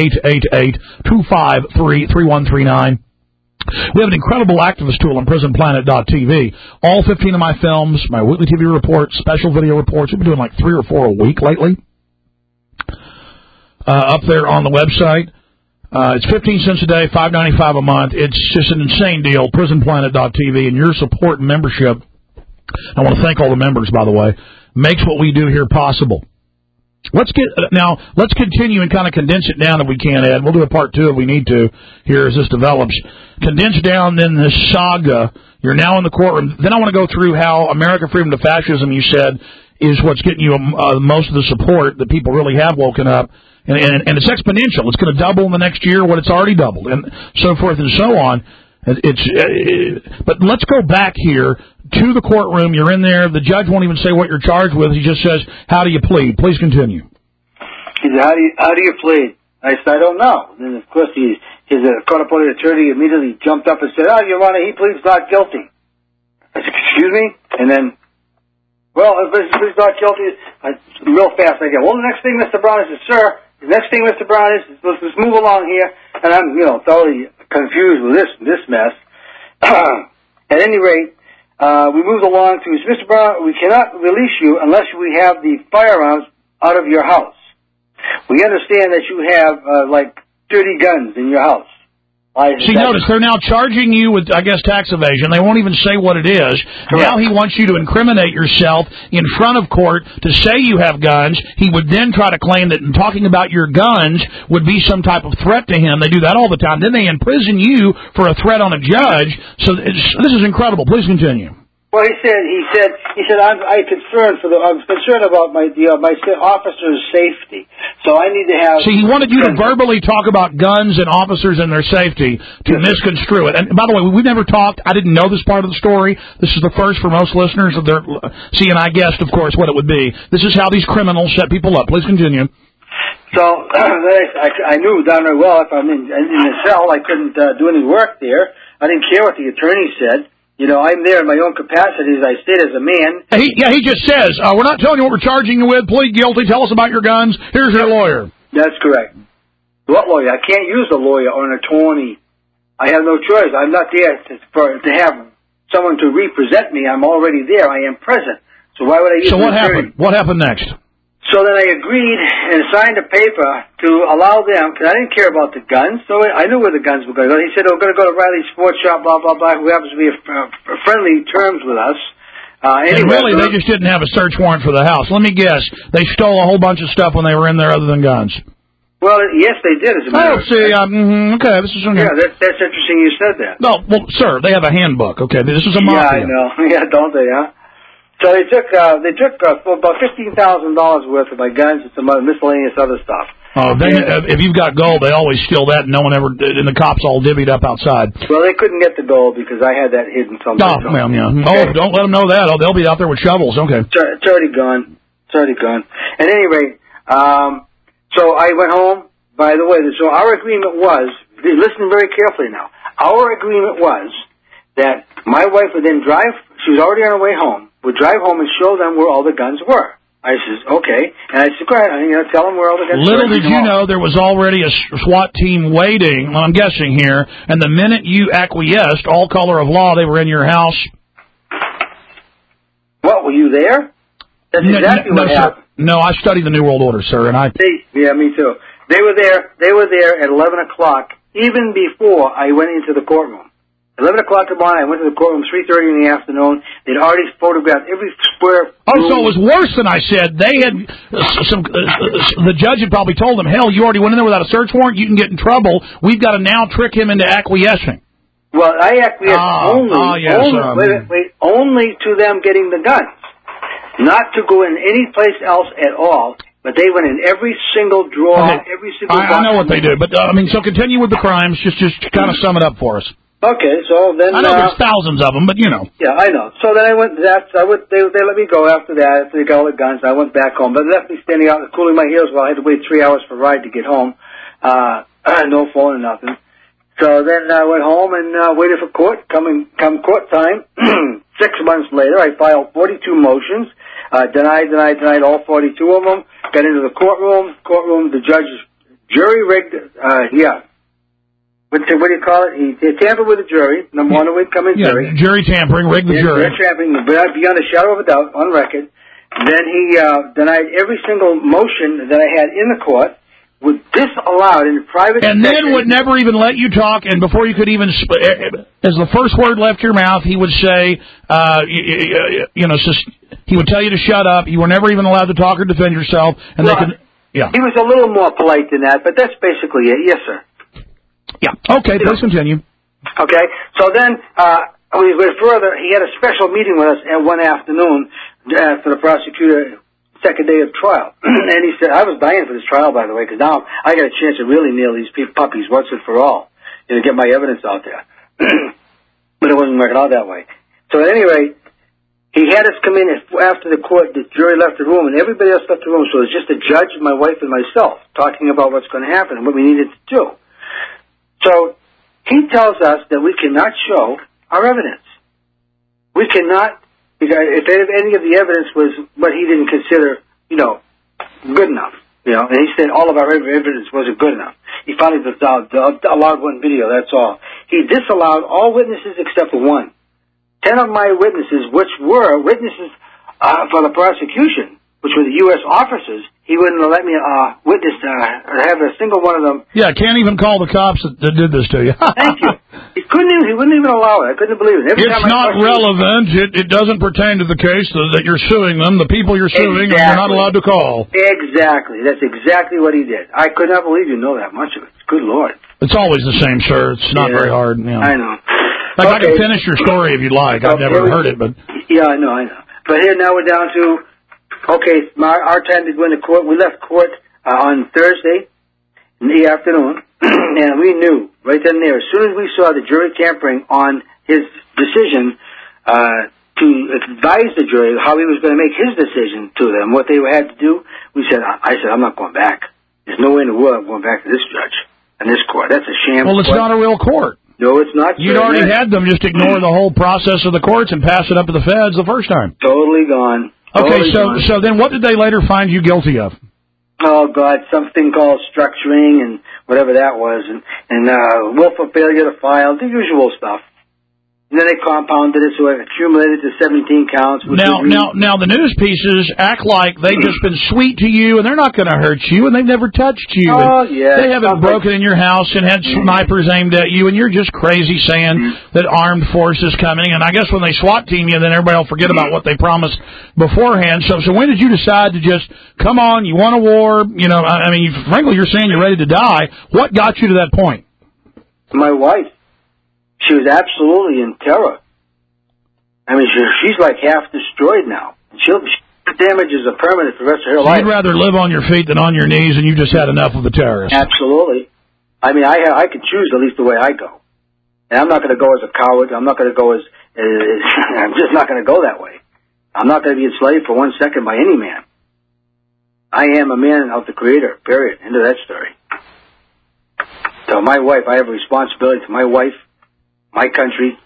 1-888-253-3139. We have an incredible activist tool on PrisonPlanet.tv. All 15 of my films, my weekly TV reports, special video reports, we've been doing like 3 or 4 a week lately, up there on the website. It's 15 cents a day, $5.95 a month. It's just an insane deal, PrisonPlanet.tv, and your support and membership, I want to thank all the members, by the way, makes what we do here possible. Let's continue and kind of condense it down if we can, Ed. We'll do a part 2 if we need to here as this develops. Condense down then this saga. You're now in the courtroom. Then I want to go through how America Freedom to Fascism, you said, is what's getting you most of the support that people really have woken up. And it's exponential. It's going to double in the next year what it's already doubled, and so forth and so on. But let's go back here to the courtroom. You're in there. The judge won't even say what you're charged with. He just says, how do you plead? Please continue. He said, how do you plead? I said, I don't know. And then, of course, his court-appointed attorney immediately jumped up and said, Your Honor, he pleads not guilty. I said, excuse me? And then, well, if he pleads not guilty, real fast I go, well, the next thing, Mr. Brown, I said, sir, the next thing, Mr. Brown, is let's move along here. And I'm, thoroughly confused with this mess. At any rate, we moved along to, Mr. Brown, we cannot release you unless we have the firearms out of your house. We understand that you have, 30 guns in your house. See, notice, they're now charging you with, I guess, tax evasion. They won't even say what it is. Correct. Now he wants you to incriminate yourself in front of court to say you have guns. He would then try to claim that in talking about your guns would be some type of threat to him. They do that all the time. Then they imprison you for a threat on a judge. So this is incredible. Please continue. Well, he said, I'm concerned about my officer's safety. So I need to have. See, he wanted you to verbally talk about guns and officers and their safety to misconstrue it. And by the way, we've never talked. I didn't know this part of the story. This is the first for most listeners. And I guessed, of course, what it would be. This is how these criminals set people up. Please continue. So I knew darn well if I'm in the cell, I couldn't do any work there. I didn't care what the attorney said. I'm there in my own capacity as I state as a man. He just says, we're not telling you what we're charging you with. Plead guilty. Tell us about your guns. Here's your lawyer. That's correct. What lawyer? I can't use a lawyer or an attorney. I have no choice. I'm not there to have someone to represent me. I'm already there. I am present. So why would I use So what an attorney? happened? What happened next? So then I agreed and signed a paper to allow them, because I didn't care about the guns, so I knew where the guns were going to go. He said, we're going to go to Riley's Sports Shop, blah, blah, blah, who happens to be friendly terms with us. Anyway, and really, they just didn't have a search warrant for the house. Let me guess. They stole a whole bunch of stuff when they were in there other than guns. Well, yes, they did, as a matter of fact. Okay, this is okay. Yeah, that's interesting you said that. No, well, sir, they have a handbook. Okay, this is a mafia. Yeah, I know. Yeah, don't they, huh? So they took about $15,000 worth of my guns and some other miscellaneous other stuff. Oh, if you've got gold, they always steal that, and no one ever, and the cops all divvied up outside. Well, they couldn't get the gold because I had that hidden somewhere. Oh, well, yeah. Oh, don't let them know that. Oh, they'll be out there with shovels. Okay. It's already gone. It's already gone. At any rate, so I went home. By the way, so our agreement was, listen very carefully now, our agreement was that my wife would then drive, she was already on her way home, would drive home and show them where all the guns were. I says, okay. And I said, go ahead, tell them where all the guns were. Little did you know there was already a SWAT team waiting, well, I'm guessing here, and the minute you acquiesced, all color of law, they were in your house. What, were you there? That's exactly what happened. No, I studied the New World Order, sir, and Yeah, me too. They were there at 11 o'clock, even before I went into the courtroom. 11 o'clock in the morning, I went to the courtroom, 3:30 in the afternoon. They'd already photographed every square room. Oh, so it was worse than I said. They had, the judge had probably told them, hell, you already went in there without a search warrant, you can get in trouble. We've got to now trick him into acquiescing. Well, I acquiesced only to them getting the guns. Not to go in any place else at all. But they went in every single drawer, every single box. I know what they did, but, so continue with the crimes. Just kind of sum it up for us. Okay, so then... I know there's thousands of them, but you know. Yeah, I know. So then I went, they let me go after that, after they got all the guns. I went back home, but they left me standing out cooling my heels while I had to wait 3 hours for a ride to get home. No phone or nothing. So then I went home and waited for court. Come court time, 6 months later, I filed 42 motions. Denied all 42 of them. Got into the courtroom, the judge jury rigged, what do you call it? He tampered with the jury. Number one, we'd come in jury. Jury tampering, rigged the jury. Jury tampering, beyond a shadow of a doubt, on record. Then he denied every single motion that I had in the court, would disallow in private and then would never even let you talk, and before you could even, as the first word left your mouth, he would say, he would tell you to shut up. You were never even allowed to talk or defend yourself. And He was a little more polite than that, but that's basically it. Yes, sir. Yeah. Okay, please continue. Okay. So then, we went further. He had a special meeting with us one afternoon for the prosecutor, second day of trial. And he said, I was dying for this trial, by the way, because now I got a chance to really nail these puppies once and for all, get my evidence out there. But it wasn't working out that way. So at any rate, he had us come in after the court, the jury left the room, and everybody else left the room, so it was just the judge, my wife, and myself talking about what's going to happen and what we needed to do. So he tells us that we cannot show our evidence. We cannot, because if any of the evidence was what he didn't consider, good enough, and he said all of our evidence wasn't good enough. He finally allowed one video, that's all. He disallowed all witnesses except for one. 10 of my witnesses, which were witnesses for the prosecution, which were the U.S. officers, he wouldn't let me witness or have a single one of them. Yeah, can't even call the cops that did this to you. Thank you. He wouldn't even allow it. I couldn't believe it. It's not relevant. It doesn't pertain to the case that you're suing them. The people you're suing, you're not allowed to call. Exactly. That's exactly what he did. I could not believe you know that much of it. Good Lord. It's always the same, sir. It's not very hard. I know. I can finish your story if you'd like. I've never heard it, but... Yeah, I know. But here now we're down to, our time to go into court. We left court on Thursday in the afternoon, and we knew right then and there, as soon as we saw the jury tampering on his decision to advise the jury how he was going to make his decision to them, what they had to do, I said, I'm not going back. There's no way in the world I'm going back to this judge and this court. That's a sham. Well, it's not a real court. No, it's not. You'd already had them just ignore the whole process of the courts and pass it up to the feds the first time. Totally gone. Okay, so then what did they later find you guilty of? Oh, God, something called structuring and whatever that was, and willful failure to file, the usual stuff. And then they compounded it, so it accumulated to 17 counts. Now, the news pieces act like they've just been sweet to you, and they're not going to hurt you, and they've never touched you. Oh, yeah. They haven't broken in your house and had snipers aimed at you, and you're just crazy saying that armed forces coming. And I guess when they SWAT team you, then everybody will forget about what they promised beforehand. So when did you decide to just, come on, you want a war? You know, I mean, frankly, you're saying you're ready to die. What got you to that point? My wife. She was absolutely in terror. I mean, she's like half destroyed now. The damage is permanent for the rest of her life. You'd rather live on your feet than on your knees, and you just had enough of the terrorists. Absolutely. I mean, I could choose at least the way I go. And I'm not going to go as a coward. I'm not going to go as I'm just not going to go that way. I'm not going to be enslaved for 1 second by any man. I am a man of the Creator, period. End of that story. So my wife, I have a responsibility to my wife, my country.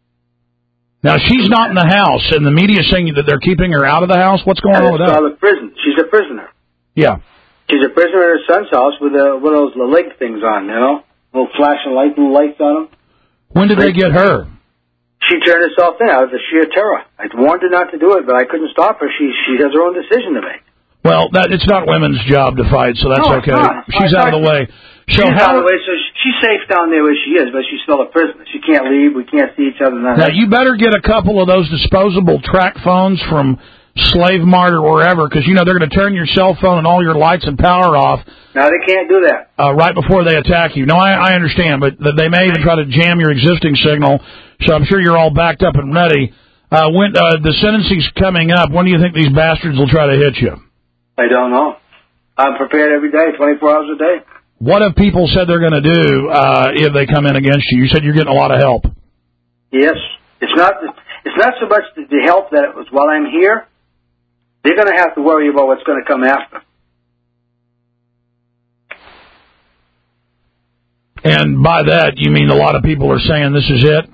Now, she's not in the house, and the media's saying that they're keeping her out of the house. What's going on with that? Out of prison. She's a prisoner. Yeah. She's a prisoner at her son's house with one of those leg things on, you know? Little flashing lights on them. When did they get her? She turned herself in out of the sheer terror. I warned her not to do it, but I couldn't stop her. She has her own decision to make. Well, it's not women's job to fight, so that's okay. She's out of the way. She's out of the way, so she's safe down there where she is, but she's still a prisoner. She can't leave. We can't see each other. Now, you better get a couple of those disposable track phones from Slave Mart or wherever, because, you know, they're going to turn your cell phone and all your lights and power off. No, they can't do that. Right before they attack you. No, I understand, but they may even try to jam your existing signal, so I'm sure you're all backed up and ready. When the sentencing's coming up, when do you think these bastards will try to hit you? I don't know. I'm prepared every day, 24 hours a day. What have people said they're going to do if they come in against you? You said you're getting a lot of help. Yes. It's not so much the help that it was while I'm here. They're going to have to worry about what's going to come after. And by that, you mean a lot of people are saying this is it?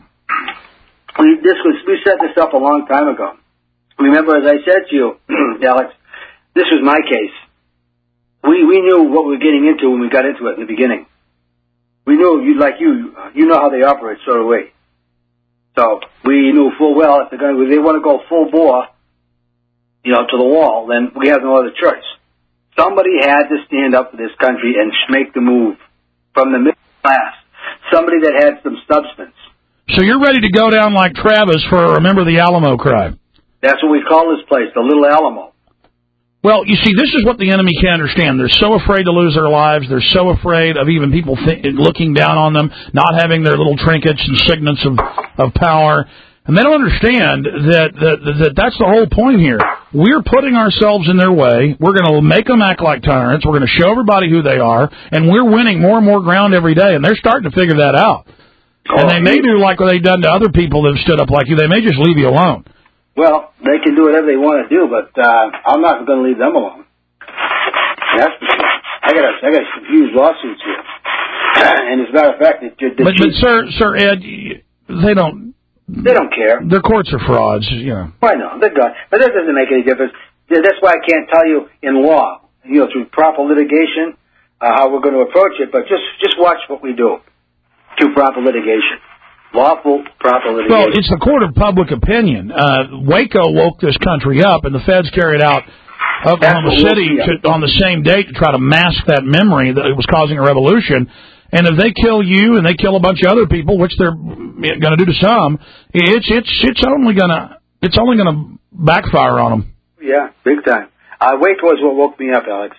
We set this up a long time ago. Remember, as I said to you, Alex, this was my case. We knew what we were getting into when we got into it in the beginning. We knew, you know how they operate, so do we. So we knew full well if they want to go full bore, you know, to the wall, then we have no other choice. Somebody had to stand up for this country and make the move from the middle class. Somebody that had some substance. So you're ready to go down like Travis for Remember the Alamo crime? That's what we call this place, the Little Alamo. Well, you see, this is what the enemy can't understand. They're so afraid to lose their lives. They're so afraid of even people looking down on them, not having their little trinkets and signets of power. And they don't understand that that's the whole point here. We're putting ourselves in their way. We're going to make them act like tyrants. We're going to show everybody who they are. And we're winning more and more ground every day. And they're starting to figure that out. And they may do like what they've done to other people that have stood up like you. They may just leave you alone. Well, they can do whatever they want to do, but I'm not going to leave them alone. That's for sure. I got some huge lawsuits here. And as a matter of fact, but Sir Ed, they don't care. Their courts are frauds, you know. I know, they're gone. But that doesn't make any difference. That's why I can't tell you in law, you know, through proper litigation, how we're going to approach it. But just watch what we do through proper litigation. Lawful, proper litigation. Well, it's the court of public opinion. Waco woke this country up, and the feds carried out Oklahoma City on the same date to try to mask that memory that it was causing a revolution. And if they kill you and they kill a bunch of other people, which they're going to do to some, it's only going to backfire on them. Yeah, big time. Waco is what woke me up, Alex.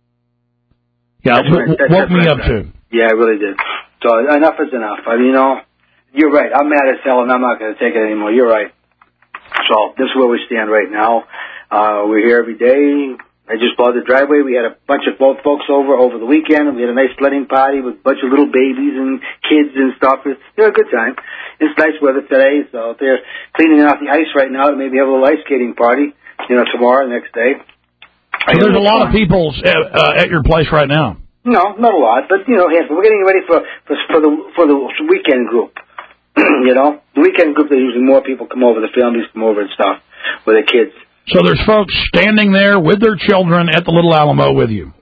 Yeah, woke me up too. Yeah, it really did. So enough is enough. I mean, you know. You're right. I'm mad as hell, and I'm not going to take it anymore. You're right. So this is where we stand right now. We're here every day. I just bought the driveway. We had a bunch of both folks over the weekend. We had a nice wedding party with a bunch of little babies and kids and stuff. It was a good time. It's nice weather today, so they're cleaning out the ice right now to maybe have a little ice skating party, you know, tomorrow, next day. So there's a lot of people at your place right now. No, not a lot, but, you know, we're getting ready for the weekend group. You know, the weekend group, there's usually more people come over, the families come over and stuff with their kids. So there's folks standing there with their children at the Little Alamo with you.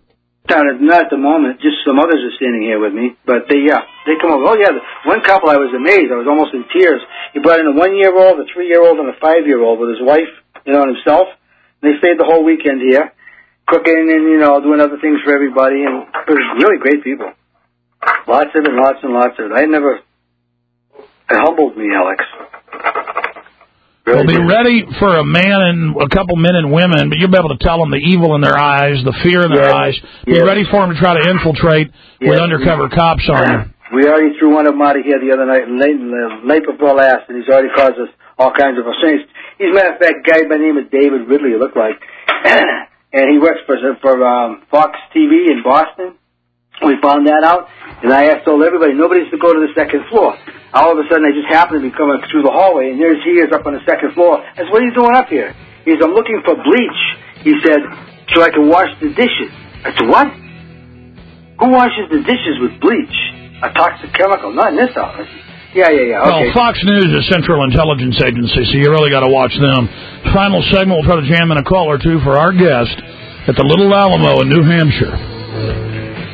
Not at the moment. Just some others are standing here with me. But they come over. Oh, yeah. One couple, I was amazed. I was almost in tears. He brought in a 1-year-old, a 3-year-old, and a 5-year-old with his wife, and himself. They stayed the whole weekend here, cooking and, doing other things for everybody. And it was really great people. Lots of it, lots and lots of it. It humbled me, Alex. Well, be ready for a man and a couple men and women, but you'll be able to tell them the evil in their eyes, the fear in their eyes. Be ready for them to try to infiltrate with undercover cops on you. We already threw one of them out of here the other night, the night before last, and he's already caused us all kinds of offense. He's a matter of fact, a guy by the name of David Ridley, it looked like, and he works for Fox TV in Boston. We found that out, and I told everybody, nobody's to go to the second floor. All of a sudden, I just happened to be coming through the hallway, and there he is up on the second floor. I said, what are you doing up here? He said, I'm looking for bleach. He said, so I can wash the dishes. I said, what? Who washes the dishes with bleach? A toxic chemical? Not in this house. Yeah, okay. Well, Fox News is Central Intelligence Agency, so you really got to watch them. Final segment, we'll try to jam in a call or two for our guest at the Little Alamo in New Hampshire.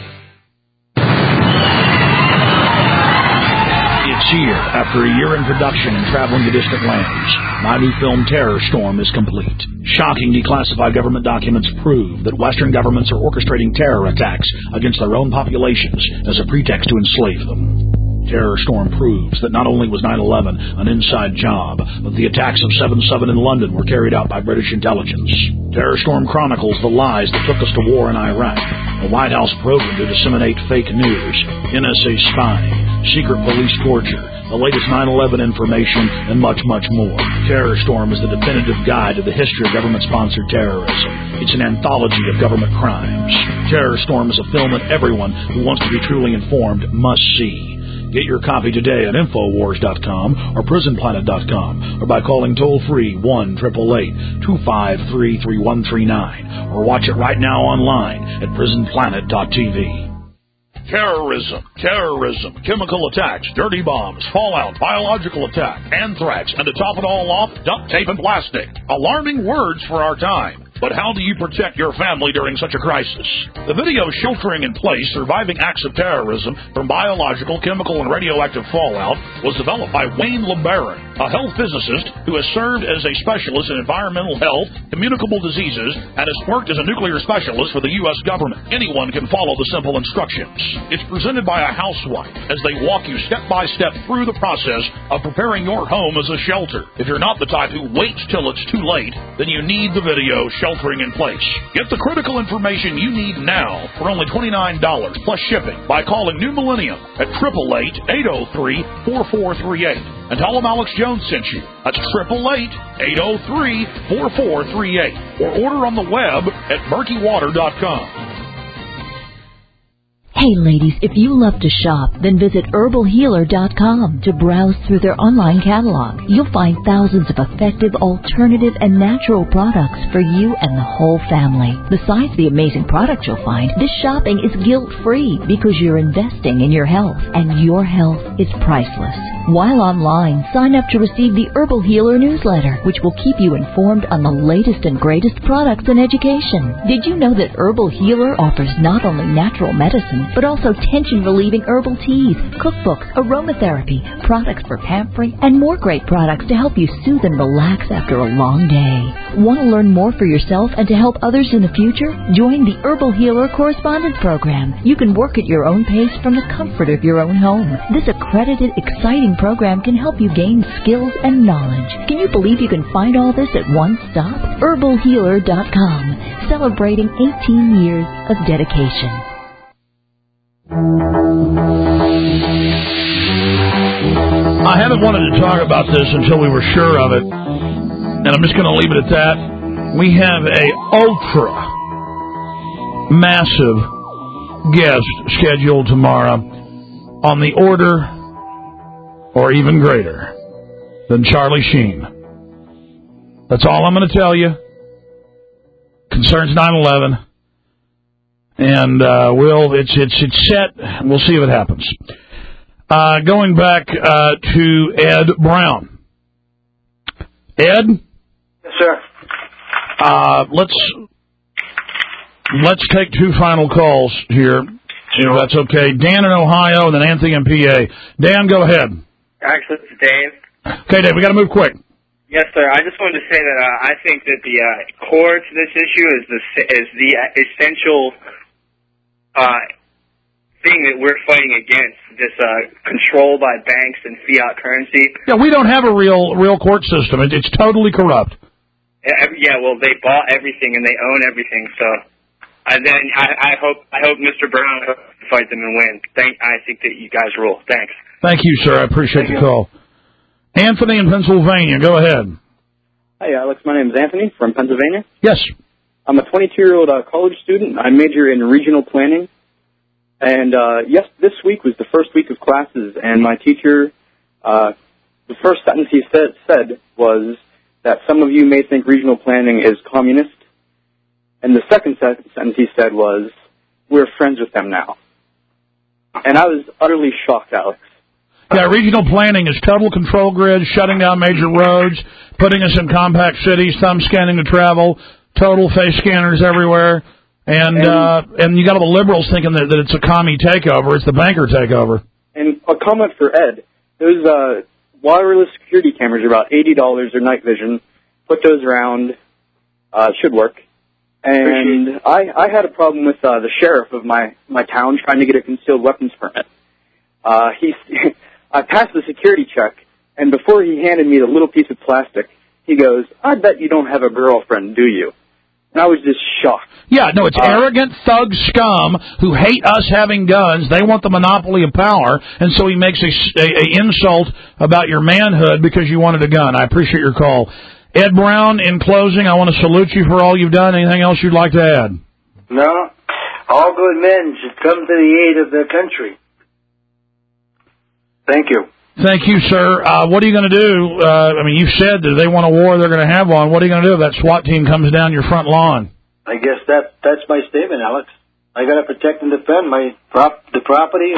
Here, after a year in production and traveling to distant lands, my new film Terror Storm is complete. Shocking declassified government documents prove that Western governments are orchestrating terror attacks against their own populations as a pretext to enslave them. Terror Storm proves that not only was 9/11 an inside job, but the attacks of 7/7 in London were carried out by British intelligence. Terror Storm chronicles the lies that took us to war in Iraq, a White House program to disseminate fake news, NSA spying, secret police torture, the latest 9/11 information, and much, much more. Terror Storm is the definitive guide to the history of government-sponsored terrorism. It's an anthology of government crimes. Terror Storm is a film that everyone who wants to be truly informed must see. Get your copy today at Infowars.com or PrisonPlanet.com or by calling toll-free 1-888-253-3139 or watch it right now online at PrisonPlanet.tv. Terrorism, chemical attacks, dirty bombs, fallout, biological attack, anthrax, and to top it all off, duct tape and plastic. Alarming words for our time. But how do you protect your family during such a crisis? The video Sheltering in Place, Surviving Acts of Terrorism from Biological, Chemical, and Radioactive Fallout was developed by Wayne LeBaron, a health physicist who has served as a specialist in environmental health, communicable diseases, and has worked as a nuclear specialist for the U.S. government. Anyone can follow the simple instructions. It's presented by a housewife as they walk you step by step through the process of preparing your home as a shelter. If you're not the type who waits till it's too late, then you need the video Sheltering in Place. Get the critical information you need now for only $29 plus shipping by calling New Millennium at 888-803-4438 and tell them Alex Jones sent you. That's 888-803-4438 or order on the web at murkywater.com. Hey ladies, if you love to shop, then visit herbalhealer.com to browse through their online catalog. You'll find thousands of effective, alternative, and natural products for you and the whole family. Besides the amazing products you'll find, this shopping is guilt-free because you're investing in your health, and your health is priceless. While online, sign up to receive the Herbal Healer newsletter, which will keep you informed on the latest and greatest products and education. Did you know that Herbal Healer offers not only natural medicine, but also tension-relieving herbal teas, cookbooks, aromatherapy, products for pampering, and more great products to help you soothe and relax after a long day? Want to learn more for yourself and to help others in the future? Join the Herbal Healer Correspondence Program. You can work at your own pace from the comfort of your own home. This accredited, exciting program can help you gain skills and knowledge. Can you believe you can find all this at one stop? herbalhealer.com, celebrating 18 years of dedication. I haven't wanted to talk about this until we were sure of it, and I'm just going to leave it at that. We have a ultra massive guest scheduled tomorrow on the order or even greater than Charlie Sheen. That's all I'm going to tell you. Concerns 9/11. And it's set. We'll see if it happens. Going back to Ed Brown. Ed? Yes, sir. Let's Let's take two final calls here, if that's okay. Dan in Ohio, and then Anthony in PA. Dan, go ahead. Actually, it's Dave. Okay, Dave, we got to move quick. Yes, sir. I just wanted to say that I think that the core to this issue is the essential thing that we're fighting against, this control by banks and fiat currency. Yeah, we don't have a real court system. It's totally corrupt. Yeah, well, they bought everything and they own everything. So, and then I hope Mr. Brown fight them and win. I think that you guys rule. Thanks. Thank you, sir. I appreciate the call. Anthony in Pennsylvania, go ahead. Hi, Alex. My name is Anthony from Pennsylvania. Yes. I'm a 22-year-old college student. I major in regional planning. And, this week was the first week of classes, and my teacher, the first sentence he said was that some of you may think regional planning is communist. And the second sentence he said was, we're friends with them now. And I was utterly shocked, Alex. Yeah, regional planning is total control grid, shutting down major roads, putting us in compact cities, thumb scanning to travel, total face scanners everywhere, and you got all the liberals thinking that it's a commie takeover. It's the banker takeover. And a comment for Ed. Those wireless security cameras are about $80 or night vision. Put those around. Should work. And I had a problem with the sheriff of my town trying to get a concealed weapons permit. I passed the security check, and before he handed me the little piece of plastic, he goes, I bet you don't have a girlfriend, do you? And I was just shocked. Yeah, no, it's arrogant thug scum who hate us having guns. They want the monopoly of power, and so he makes a insult about your manhood because you wanted a gun. I appreciate your call. Ed Brown, in closing, I want to salute you for all you've done. Anything else you'd like to add? No. All good men should come to the aid of their country. Thank you. Thank you, sir. What are you going to do? You've said that they want a war, they're going to have one. What are you going to do if that SWAT team comes down your front lawn? I guess that's my statement, Alex. I got to protect and defend the property.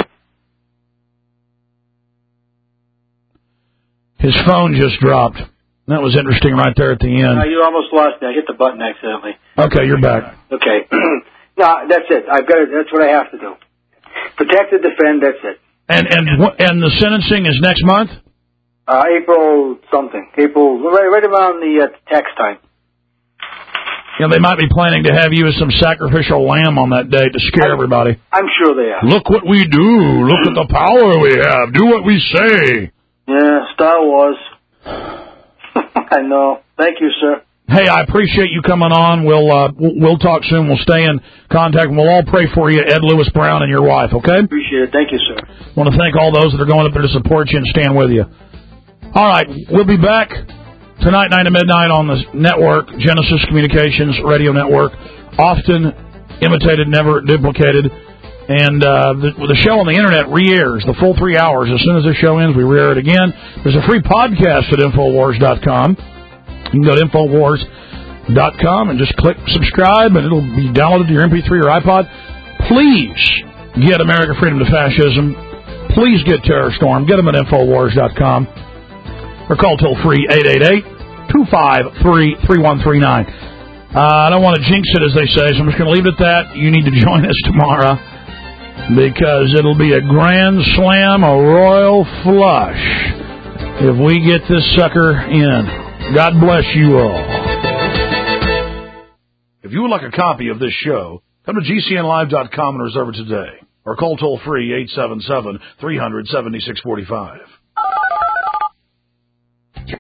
His phone just dropped. That was interesting right there at the end. You almost lost me. I hit the button accidentally. Okay, you're back. Okay. No, that's it. That's what I have to do. Protect and defend, that's it. And the sentencing is next month? April something. April, right around the tax time. You know, they might be planning to have you as some sacrificial lamb on that day to scare everybody. I'm sure they are. Look what we do. Look at the power we have. Do what we say. Yeah, Star Wars. I know. Thank you, sir. Hey, I appreciate you coming on. We'll talk soon. We'll stay in contact, and we'll all pray for you, Ed Lewis Brown and your wife, okay? Appreciate it. Thank you, sir. I want to thank all those that are going up there to support you and stand with you. All right, we'll be back tonight, 9 to midnight on the network, Genesis Communications Radio Network. Often imitated, never duplicated. And the show on the Internet re-airs the full 3 hours. As soon as the show ends, we re-air it again. There's a free podcast at Infowars.com. You can go to Infowars.com and just click subscribe, and it'll be downloaded to your MP3 or iPod. Please get America Freedom to Fascism. Please get Terror Storm. Get them at Infowars.com. Or call toll-free 888-253-3139. I don't want to jinx it, as they say, so I'm just going to leave it at that. You need to join us tomorrow because it'll be a grand slam, a royal flush if we get this sucker in. God bless you all. If you would like a copy of this show, come to GCNlive.com and reserve it today. Or call toll-free 877-300-7645.